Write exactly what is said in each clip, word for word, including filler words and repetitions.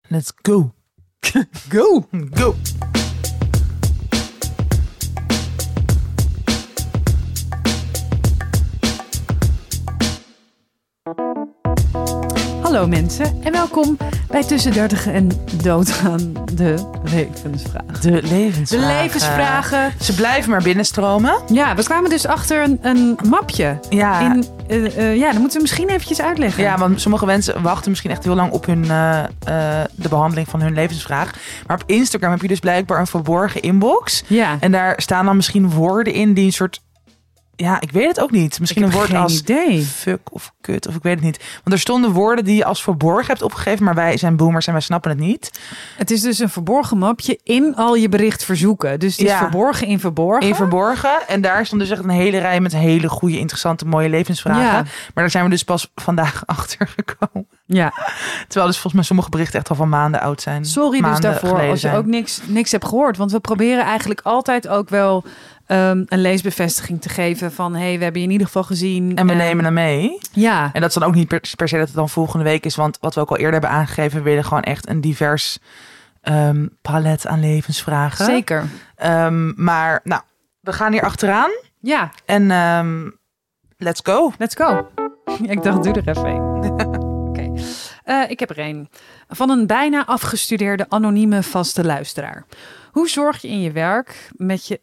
Let's go. Go. Go. Hallo mensen en welkom bij Tussen dertig en Doodgaan, de levensvragen. De levensvragen. De levensvragen. Ze blijven maar binnenstromen. Ja, we kwamen dus achter een, een mapje. Ja. In, uh, uh, ja, dan moeten we misschien eventjes uitleggen. Ja, want sommige mensen wachten misschien echt heel lang op hun, uh, uh, de behandeling van hun levensvraag. Maar op Instagram heb je dus blijkbaar een verborgen inbox. Ja. En daar staan dan misschien woorden in die een soort... Ja, ik weet het ook niet. Misschien een woord als idee. fuck of kut of ik weet het niet. Want er stonden woorden die je als verborgen hebt opgegeven, maar wij zijn boomers en wij snappen het niet. Het is dus een verborgen mapje in al je berichtverzoeken. Dus het is Ja. verborgen in verborgen. In verborgen. En daar stond dus echt een hele rij met hele goede, interessante, mooie levensvragen. Ja. Maar daar zijn we dus pas vandaag achter gekomen. Ja. Terwijl dus volgens mij sommige berichten echt al van maanden oud zijn. Sorry dus Maanden daarvoor geleden als je zijn. ook niks, niks hebt gehoord. Want we proberen eigenlijk altijd ook wel um, een leesbevestiging te geven van hey, we hebben je in ieder geval gezien. En we nemen hem mee. Ja. En dat is dan ook niet per, per se dat het dan volgende week is. Want wat we ook al eerder hebben aangegeven, we willen gewoon echt een divers um, palet aan levensvragen. Zeker. Um, maar nou, we gaan hier achteraan. Ja. En um, let's go. Let's go. Ik dacht, doe er even een. Oké. Okay. Uh, ik heb er een. Van een bijna afgestudeerde anonieme vaste luisteraar. Hoe zorg je in je werk met je...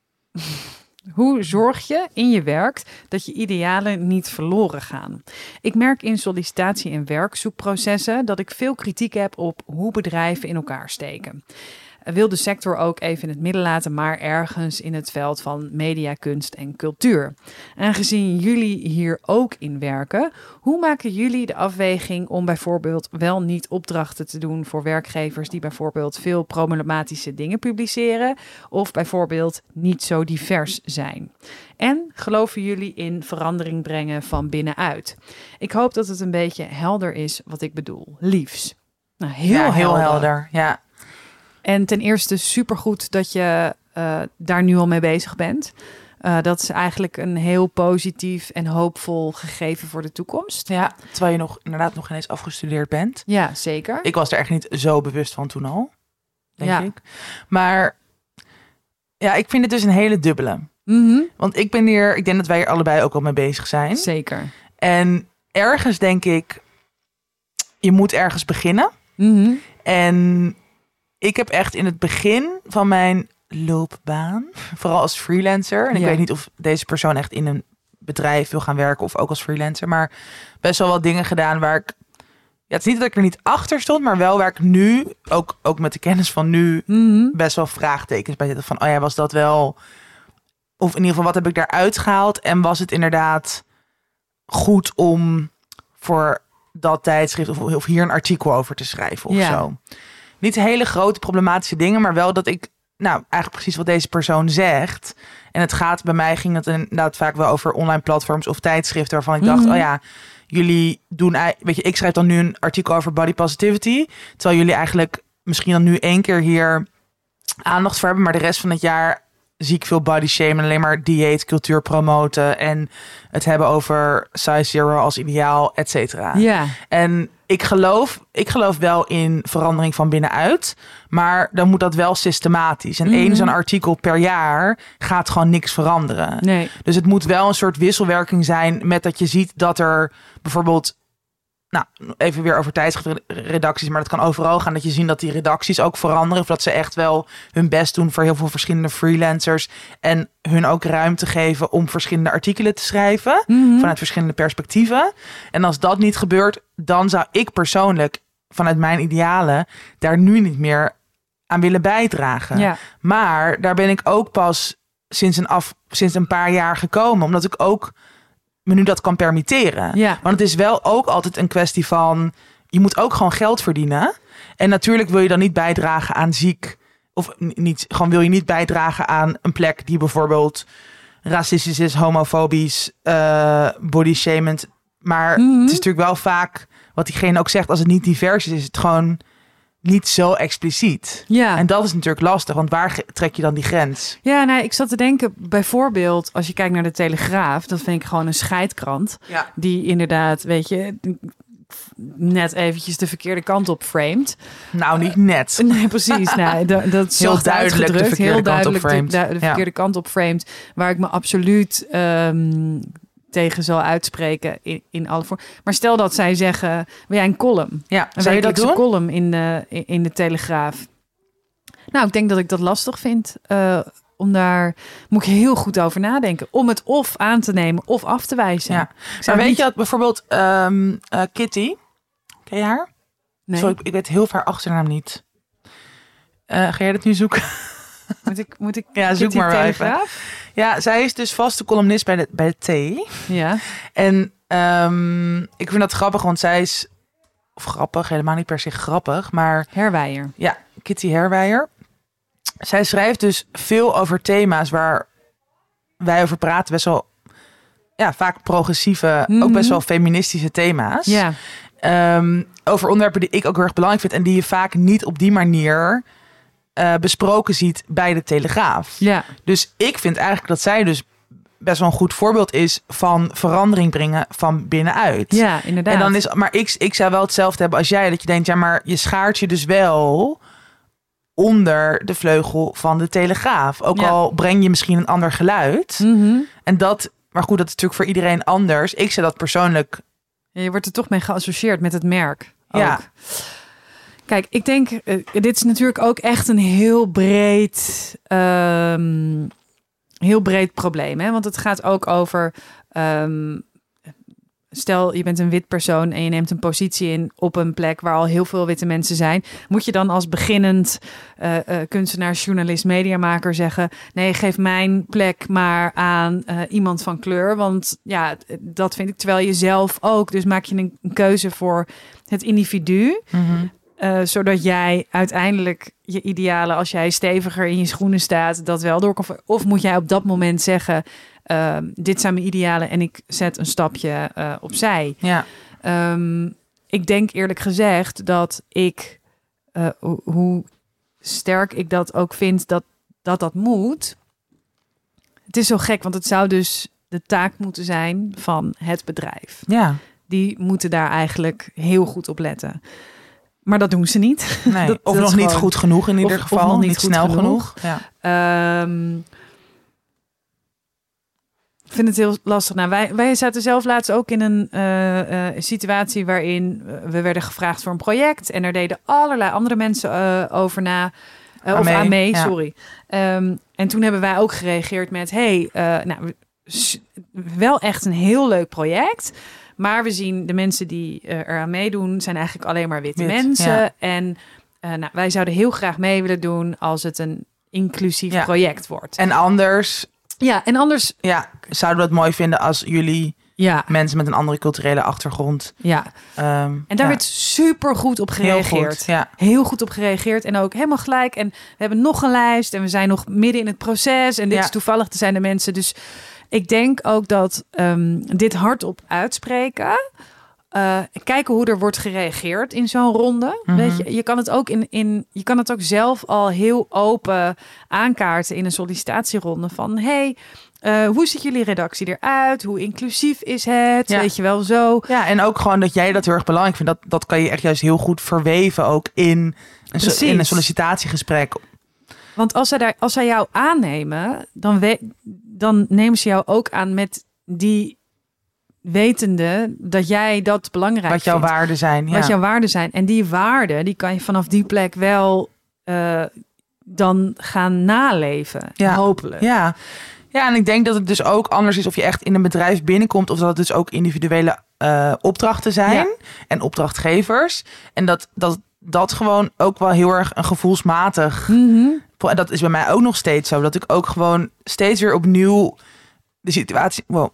Hoe zorg je in je werk dat je idealen niet verloren gaan? Ik merk in sollicitatie- en werkzoekprocessen dat ik veel kritiek heb op hoe bedrijven in elkaar steken. Ik wil de sector ook even in het midden laten, maar ergens in het veld van media, kunst en cultuur. Aangezien jullie hier ook in werken, hoe maken jullie de afweging om bijvoorbeeld wel niet opdrachten te doen voor werkgevers die bijvoorbeeld veel problematische dingen publiceren of bijvoorbeeld niet zo divers zijn? En geloven jullie in verandering brengen van binnenuit? Ik hoop dat het een beetje helder is wat ik bedoel. Liefs. Nou, heel, ja, heel helder. helder. Ja. En ten eerste supergoed dat je uh, daar nu al mee bezig bent. Uh, dat is eigenlijk een heel positief en hoopvol gegeven voor de toekomst. Ja, terwijl je nog inderdaad nog ineens afgestudeerd bent. Ja, zeker. Ik was er echt niet zo bewust van toen al, denk ja. ik. Maar ja, ik vind het dus een hele dubbele. Mm-hmm. Want ik ben hier, ik denk dat wij er allebei ook al mee bezig zijn. Zeker. En ergens denk ik, je moet ergens beginnen. Mm-hmm. En ik heb echt in het begin van mijn loopbaan, vooral als freelancer, en ik ja. weet niet of deze persoon echt in een bedrijf wil gaan werken of ook als freelancer, maar best wel wat dingen gedaan waar ik, ja, het is niet dat ik er niet achter stond, maar wel waar ik nu, ook, ook met de kennis van nu, mm-hmm. best wel vraagtekens bij zitten van, oh ja, was dat wel, of in ieder geval, wat heb ik daaruit gehaald en was het inderdaad goed om voor dat tijdschrift of, of hier een artikel over te schrijven of ja. zo. Niet hele grote problematische dingen, maar wel dat ik, nou, eigenlijk precies wat deze persoon zegt. En het gaat, bij mij ging het inderdaad vaak wel over online platforms of tijdschriften waarvan ik dacht, mm-hmm. oh ja, jullie doen, weet je, ik schrijf dan nu een artikel over body positivity, terwijl jullie eigenlijk misschien dan nu één keer hier aandacht voor hebben, maar de rest van het jaar zie ik veel body shame en alleen maar dieetcultuur promoten en het hebben over size zero als ideaal, et cetera. Ja. En ik geloof, ik geloof wel in verandering van binnenuit, maar dan moet dat wel systematisch. En mm-hmm. één zo'n artikel per jaar gaat gewoon niks veranderen. Nee. Dus het moet wel een soort wisselwerking zijn met dat je ziet dat er bijvoorbeeld, nou, even weer over tijdschriftredacties, maar dat kan overal gaan, dat je ziet dat die redacties ook veranderen, of dat ze echt wel hun best doen voor heel veel verschillende freelancers en hun ook ruimte geven om verschillende artikelen te schrijven, mm-hmm. vanuit verschillende perspectieven. En als dat niet gebeurt, dan zou ik persoonlijk vanuit mijn idealen daar nu niet meer aan willen bijdragen. Ja. Maar daar ben ik ook pas sinds een, af, sinds een paar jaar gekomen, omdat ik ook me nu dat kan permitteren. Ja. Want het is wel ook altijd een kwestie van, je moet ook gewoon geld verdienen. En natuurlijk wil je dan niet bijdragen aan ziek, of niet, gewoon wil je niet bijdragen aan een plek die bijvoorbeeld racistisch is, homofobisch, uh, bodyshamend. Maar mm-hmm. het is natuurlijk wel vaak, wat diegene ook zegt, als het niet divers is, is het gewoon niet zo expliciet. Ja. En dat is natuurlijk lastig, want waar trek je dan die grens? Ja, nou, ik zat te denken, bijvoorbeeld, als je kijkt naar de Telegraaf, dat vind ik gewoon een scheidkrant. Ja. Die inderdaad, weet je, net eventjes de verkeerde kant op framed. Nou, niet net. Nee, precies. Nou, dat, dat is heel duidelijk de verkeerde heel kant duidelijk op framed. de, de, de verkeerde ja. kant op framed. Waar ik me absoluut um, tegen zal uitspreken in, in alle vormen. Maar stel dat zij zeggen, wil jij een column? Ja, een zou je dat doen? Een column in de, in de Telegraaf. Nou, ik denk dat ik dat lastig vind. Uh, om daar moet ik heel goed over nadenken. Om het of aan te nemen of af te wijzen. Ja. Maar weet niet... je dat bijvoorbeeld um, uh, Kitty, ken je haar? Nee. Sorry, ik weet heel veel haar achternaam niet. Uh, ga jij dat nu zoeken? Moet ik, moet ik ja, zoek maar wel even. Ja, zij is dus vaste columnist bij de, bij de T. Ja. En um, ik vind dat grappig, want zij is... Of grappig, helemaal niet per se grappig, maar... Herwijer. Ja, Kitty Herwijer. Zij schrijft dus veel over thema's waar wij over praten. Best wel, ja, vaak progressieve, mm-hmm. ook best wel feministische thema's. Ja. Um, over onderwerpen die ik ook heel erg belangrijk vind. En die je vaak niet op die manier uh, besproken ziet bij de Telegraaf. Ja. Dus ik vind eigenlijk dat zij dus best wel een goed voorbeeld is van verandering brengen van binnenuit. Ja, inderdaad. En dan is, maar ik, ik zou wel hetzelfde hebben als jij. Dat je denkt, ja, maar je schaart je dus wel onder de vleugel van de Telegraaf. Ook ja. al breng je misschien een ander geluid. Mm-hmm. En dat, maar goed, dat is natuurlijk voor iedereen anders. Ik zou dat persoonlijk... Ja, je wordt er toch mee geassocieerd met het merk. Ook. Ja. Kijk, ik denk, uh, dit is natuurlijk ook echt een heel breed, um, heel breed probleem. Hè? Want het gaat ook over... Um, Stel, je bent een wit persoon en je neemt een positie in op een plek waar al heel veel witte mensen zijn. Moet je dan als beginnend uh, uh, kunstenaar, journalist, mediamaker zeggen... nee, geef mijn plek maar aan uh, iemand van kleur. Want ja, dat vind ik, terwijl je zelf ook. Dus maak je een, een keuze voor het individu. Mm-hmm. Uh, zodat jij uiteindelijk je idealen, als jij steviger in je schoenen staat, dat wel door kan. Of moet jij op dat moment zeggen... Uh, dit zijn mijn idealen en ik zet een stapje uh, opzij. Ja. Um, ik denk eerlijk gezegd dat ik, uh, ho- hoe sterk ik dat ook vind dat, dat dat moet. Het is zo gek, want het zou dus de taak moeten zijn van het bedrijf. Ja. Die moeten daar eigenlijk heel goed op letten. Maar dat doen ze niet. Nee. dat, of dat nog gewoon, niet goed genoeg in ieder of, geval. Of nog niet, niet goed snel genoeg. genoeg. Ja. Um, Ik vind het heel lastig. Nou, wij, wij zaten zelf laatst ook in een uh, uh, situatie waarin we werden gevraagd voor een project. En er deden allerlei andere mensen uh, over na. Uh, of aan mee, ja. sorry. Um, en toen hebben wij ook gereageerd met... hey, uh, nou, wel echt een heel leuk project. Maar we zien de mensen die uh, eraan meedoen... zijn eigenlijk alleen maar witte Wit, mensen. Ja. En uh, nou, wij zouden heel graag mee willen doen... als het een inclusief ja. project wordt. En anders... Ja, en anders... Ja, zouden we het mooi vinden als jullie ja. mensen met een andere culturele achtergrond... Ja, um, en daar ja. werd super goed op gereageerd. Heel goed, ja. Heel goed op gereageerd en ook helemaal gelijk. En we hebben nog een lijst en we zijn nog midden in het proces. En dit ja. is toevallig, er zijn de mensen. Dus ik denk ook dat um, dit hardop uitspreken... Uh, kijken hoe er wordt gereageerd in zo'n ronde. Mm-hmm. Weet je, je kan het ook in, in, je kan het ook zelf al heel open aankaarten in een sollicitatieronde van hey, uh, hoe ziet jullie redactie eruit? Hoe inclusief is het? Ja. Weet je wel zo. Ja, en ook gewoon dat jij dat heel erg belangrijk vindt. Dat, dat kan je echt juist heel goed verweven ook in een, so, in een sollicitatiegesprek. Want als zij daar, als zij jou aannemen, dan, we, dan nemen ze jou ook aan met die wetende dat jij dat belangrijk wat jouw vindt. waarden zijn. Ja. Wat jouw waarden zijn. En die waarden, die kan je vanaf die plek wel uh, dan gaan naleven. Ja. Hopelijk. Ja. Ja, en ik denk dat het dus ook anders is of je echt in een bedrijf binnenkomt of dat het dus ook individuele uh, opdrachten zijn ja. en opdrachtgevers. En dat, dat dat gewoon ook wel heel erg een gevoelsmatig... Mm-hmm. En dat is bij mij ook nog steeds zo. Dat ik ook gewoon steeds weer opnieuw de situatie... Wow.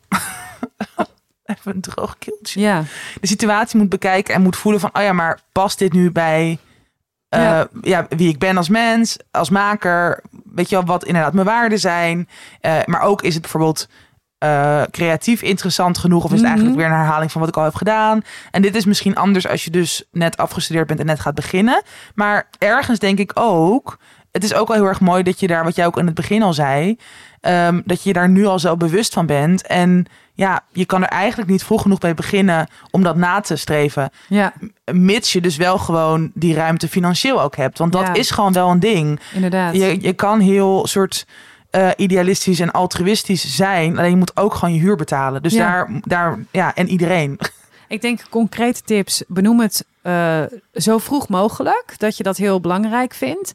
Even een droog keeltje. Ja. De situatie moet bekijken en moet voelen van... oh ja, maar past dit nu bij uh, ja. Ja, wie ik ben als mens, als maker? Weet je wel, wat inderdaad mijn waarden zijn? Uh, maar ook is het bijvoorbeeld uh, creatief interessant genoeg... of is het mm-hmm. eigenlijk weer een herhaling van wat ik al heb gedaan? En dit is misschien anders als je dus net afgestudeerd bent... en net gaat beginnen. Maar ergens denk ik ook... het is ook wel heel erg mooi dat je daar, wat jij ook in het begin al zei... Um, dat je daar nu al zo bewust van bent... en ja, je kan er eigenlijk niet vroeg genoeg bij beginnen om dat na te streven. Ja. Mits je dus wel gewoon die ruimte financieel ook hebt. Want dat Ja. is gewoon wel een ding. Inderdaad. Je, je kan heel soort uh, idealistisch en altruïstisch zijn. Alleen je moet ook gewoon je huur betalen. Dus Ja. daar, daar, ja, en iedereen. Ik denk concrete tips. Benoem het uh, zo vroeg mogelijk. Dat je dat heel belangrijk vindt.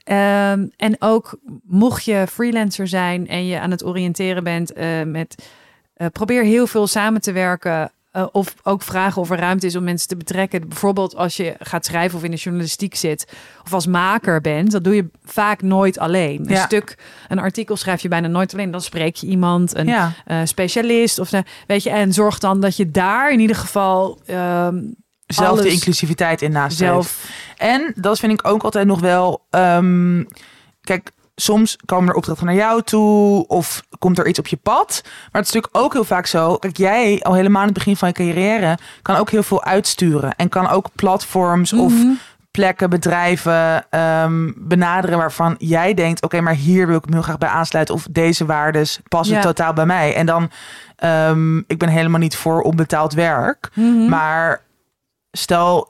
Um, en ook mocht je freelancer zijn en je aan het oriënteren bent uh, met... Uh, probeer heel veel samen te werken. Uh, of ook vragen of er ruimte is om mensen te betrekken. Bijvoorbeeld als je gaat schrijven of in de journalistiek zit. Of als maker bent. Dat doe je vaak nooit alleen. Een Ja. stuk, een artikel schrijf je bijna nooit alleen. Dan spreek je iemand, een Ja. uh, specialist. Of, uh, weet je, en zorg dan dat je daar in ieder geval... Um, Zelf alles de inclusiviteit in nastreeft. zelf... En dat vind ik ook altijd nog wel... Um, kijk, soms komen er opdrachten naar jou toe of komt er iets op je pad. Maar het is natuurlijk ook heel vaak zo. Kijk, jij al helemaal aan het begin van je carrière kan ook heel veel uitsturen. En kan ook platforms Mm-hmm. of plekken, bedrijven um, benaderen waarvan jij denkt... oké, okay, maar hier wil ik me heel graag bij aansluiten. Of deze waardes passen Ja. totaal bij mij. En dan, um, ik ben helemaal niet voor onbetaald werk. Mm-hmm. Maar stel...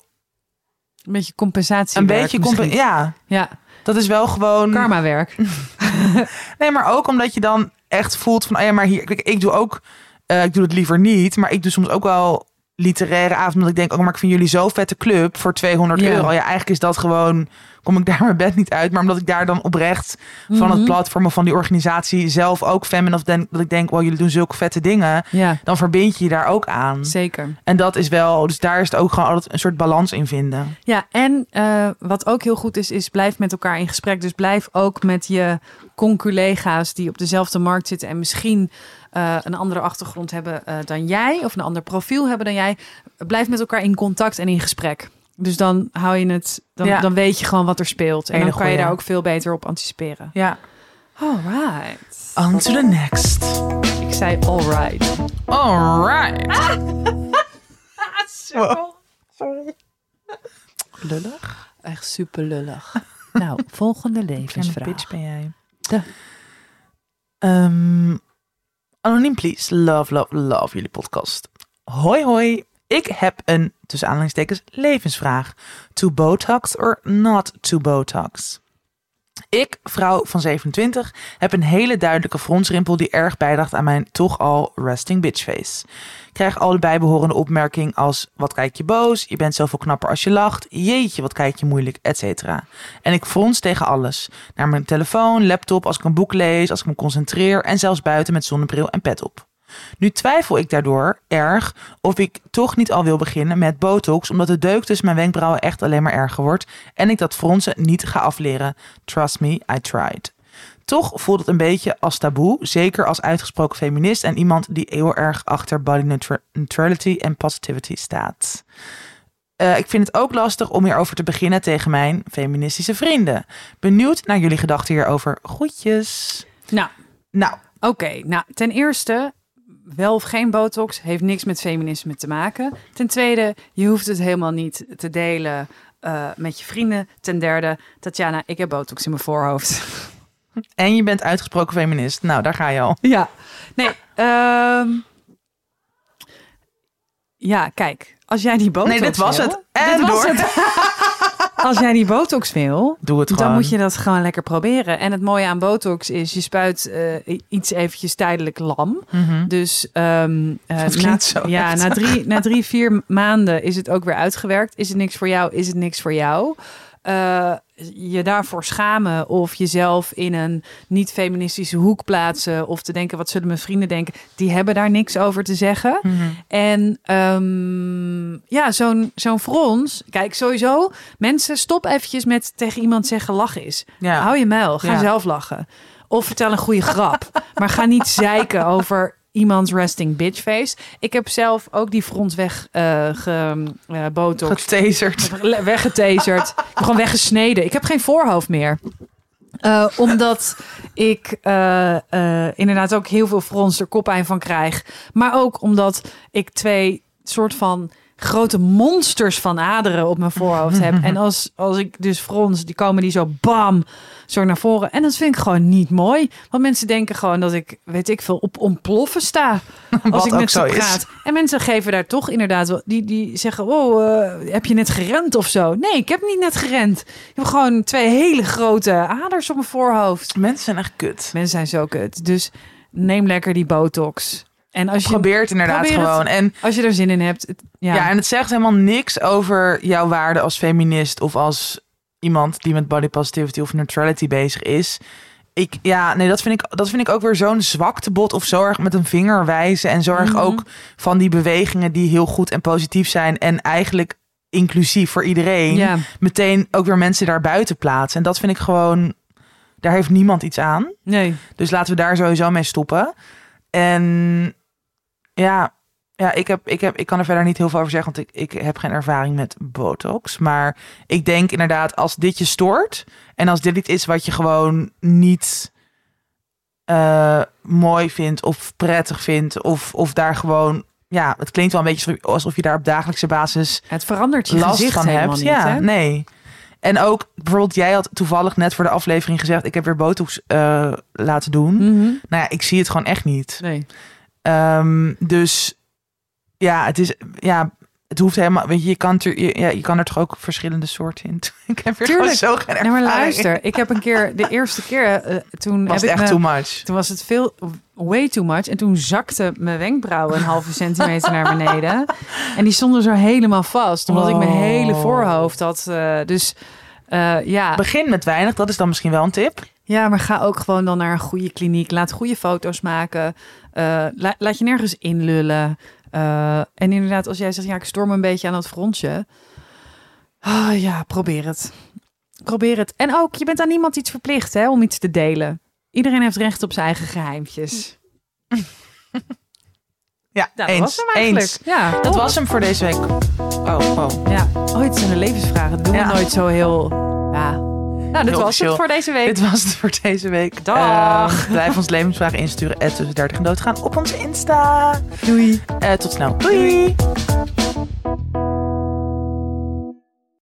Een beetje compensatie. Een beetje compen- ja. Ja, Dat is wel gewoon... karma-werk. Nee, maar ook omdat je dan echt voelt van... oh ja, maar hier... Kijk, ik doe ook... Uh, ik doe het liever niet. Maar ik doe soms ook wel literaire avond. Omdat ik denk, oh, maar ik vind jullie zo vette club voor tweehonderd Ja. euro. Ja, eigenlijk is dat gewoon... kom ik daar mijn bed niet uit. Maar omdat ik daar dan oprecht van Mhm. het platform of van die organisatie zelf ook fan ben. Of denk, dat ik denk, wow, jullie doen zulke vette dingen. Ja, Dan verbind je je daar ook aan. zeker. En dat is wel... Dus daar is het ook gewoon altijd een soort balans in vinden. Ja, en uh, wat ook heel goed is, is blijf met elkaar in gesprek. Dus blijf ook met je conculega's die op dezelfde markt zitten en misschien uh, een andere achtergrond hebben uh, dan jij of een ander profiel hebben dan jij. Blijf met elkaar in contact en in gesprek. Dus dan hou je het, dan, Ja. dan weet je gewoon wat er speelt. En Hele dan kan je goeie. daar ook veel beter op anticiperen. Ja. Alright. On to the next. Ik zei alright. Alright. Wow. Sorry. Lullig. Echt super lullig. Nou, volgende levensvraag. Bitch ben jij. De. Um, Anoniem please. Love, love, love jullie podcast. Hoi, hoi. Ik heb een, tussen aanhalingstekens, levensvraag. To Botox or not to Botox? Ik, vrouw van zevenentwintig, heb een hele duidelijke fronsrimpel die erg bijdraagt aan mijn toch al resting bitch face. Ik krijg al de bijbehorende opmerking als: wat kijk je boos, je bent zoveel knapper als je lacht, jeetje wat kijk je moeilijk, et cetera. En ik frons tegen alles. Naar mijn telefoon, laptop, als ik een boek lees, als ik me concentreer en zelfs buiten met zonnebril en pet op. Nu twijfel ik daardoor erg of ik toch niet al wil beginnen met botox, omdat de deuk tussen mijn wenkbrauwen echt alleen maar erger wordt en ik dat fronsen niet ga afleren. Trust me, I tried. Toch voelt het een beetje als taboe, zeker als uitgesproken feminist en iemand die heel erg achter body neutra- neutrality en positivity staat. Uh, ik vind het ook lastig om hierover te beginnen tegen mijn feministische vrienden. Benieuwd naar jullie gedachten hierover. Groetjes. Nou, Nou, oké. Okay, nou, ten eerste, wel of geen botox heeft niks met feminisme te maken. Ten tweede, je hoeft het helemaal niet te delen uh, met je vrienden. Ten derde, Tatjana, ik heb botox in mijn voorhoofd. en je bent uitgesproken feminist. Nou, daar ga je al. Ja, nee. Um, ja, kijk. Als jij die botox Nee, dit was wil, het. En dit door. Was het. Als jij die botox wil, doe het gewoon. Dan moet je dat gewoon lekker proberen. En het mooie aan botox is, je spuit uh, iets eventjes tijdelijk lam. Mm-hmm. Dus um, uh, dat na, zo ja, na, drie, na drie, vier maanden is het ook weer uitgewerkt. Is het niks voor jou? Is het niks voor jou? Uh, je daarvoor schamen of jezelf in een niet-feministische hoek plaatsen of te denken, wat zullen mijn vrienden denken? Die hebben daar niks over te zeggen. Mm-hmm. En um, ja, zo'n, zo'n frons. Kijk, sowieso, mensen, stop eventjes met tegen iemand zeggen lachen is. Ja. Hou je muil, ga Ja. zelf lachen. Of vertel een goede grap. Maar ga niet zeiken over iemands resting bitch face. Ik heb zelf ook die front weg uh, ge, uh, botox. Getaserd. Weggetaserd. Ik heb gewoon weggesneden. Ik heb geen voorhoofd meer. Uh, omdat ik uh, uh, inderdaad ook heel veel frons er koppijn van krijg. Maar ook omdat ik twee soort van grote monsters van aderen op mijn voorhoofd heb. En als, als ik dus frons, die komen die zo bam, zo naar voren. En dat vind ik gewoon niet mooi. Want mensen denken gewoon dat ik, weet ik veel, op ontploffen sta. Als ik met ze praat. Is. En mensen geven daar toch inderdaad wel, die, die zeggen, oh, uh, heb je net gerend of zo? Nee, ik heb niet net gerend. Ik heb gewoon twee hele grote aders op mijn voorhoofd. Mensen zijn echt kut. Mensen zijn zo kut. Dus neem lekker die botox. En als je probeert inderdaad probeer het, gewoon. En als je er zin in hebt. Het, ja. ja, en het zegt helemaal niks over jouw waarde als feminist of als iemand die met body positivity of neutrality bezig is. Ik, ja, nee, dat vind ik, dat vind ik ook weer zo'n zwaktebod of zo erg met een vinger wijzen en zo erg mm-hmm. ook van die bewegingen die heel goed en positief zijn en eigenlijk inclusief voor iedereen. Ja. Meteen ook weer mensen daar buiten plaatsen. En dat vind ik gewoon, daar heeft niemand iets aan. Nee. Dus laten we daar sowieso mee stoppen. En ja, ja ik, heb, ik, heb, ik kan er verder niet heel veel over zeggen, want ik, ik heb geen ervaring met botox. Maar ik denk inderdaad, als dit je stoort en als dit iets is wat je gewoon niet uh, mooi vindt of prettig vindt, of, of daar gewoon, ja, het klinkt wel een beetje alsof je daar op dagelijkse basis het verandert je last gezicht van hebt. Niet, ja, hè? nee. En ook bijvoorbeeld, jij had toevallig net voor de aflevering gezegd, ik heb weer botox uh, laten doen. Mm-hmm. Nou ja, ik zie het gewoon echt niet. Nee. Um, dus ja, het is ja, het hoeft helemaal. Weet je, je kan er, je, ja, je kan er toch ook verschillende soorten in. Ik heb er gewoon zo geen ervaring. Nee, maar luister, ik heb een keer de eerste keer uh, toen was heb het ik echt me, too much. Toen was het veel way too much en toen zakte mijn wenkbrauwen een halve centimeter naar beneden en die stonden zo helemaal vast omdat oh. ik mijn hele voorhoofd had. Uh, dus uh, ja. Begin met weinig, dat is dan misschien wel een tip. Ja, maar ga ook gewoon dan naar een goede kliniek. Laat goede foto's maken. Uh, la- laat je nergens inlullen. Uh, en inderdaad, als jij zegt, ja, ik storm een beetje aan dat frontje. Oh, ja, probeer het. Probeer het. En ook, je bent aan niemand iets verplicht, hè, om iets te delen. Iedereen heeft recht op zijn eigen geheimtjes. Ja, nou, eens. Dat was hem eigenlijk. Eens. Ja, dat top. was hem voor deze week. Oh, oh. Ja, oh, het zijn de levensvragen. Dat doen ja. we nooit zo heel... Ja. Nou, dit Heel was chill. het voor deze week. Dit was het voor deze week. Dag. Uh, blijf ons levensvragen insturen. tussen dertig en doodgaan op onze Insta. Doei. Uh, tot snel. Doei. Doei.